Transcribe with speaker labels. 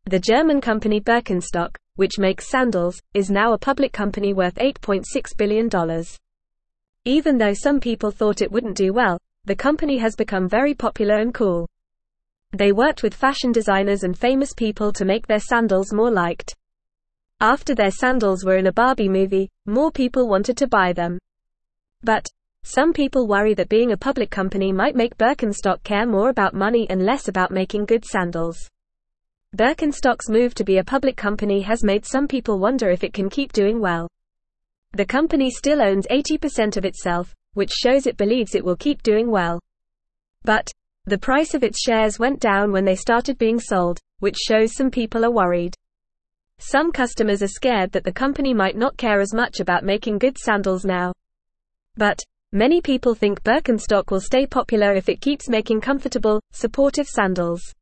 Speaker 1: The German company Birkenstock, which makes sandals, is now a public company worth $8.6 billion. Even though some people thought it wouldn't do well, the company has become very popular and cool. They worked with fashion designers and famous people to make their sandals more liked. After their sandals were in a Barbie movie, more people wanted to buy them. But some people worry that being a public company might make Birkenstock care more about money and less about making good sandals. Birkenstock's move to be a public company has made some people wonder if it can keep doing well. The company still owns 80% of itself, which shows it believes it will keep doing well. But the price of its shares went down when they started being sold, which shows some people are worried. Some customers are scared that the company might not care as much about making good sandals now. But many people think Birkenstock will stay popular if it keeps making comfortable, supportive sandals.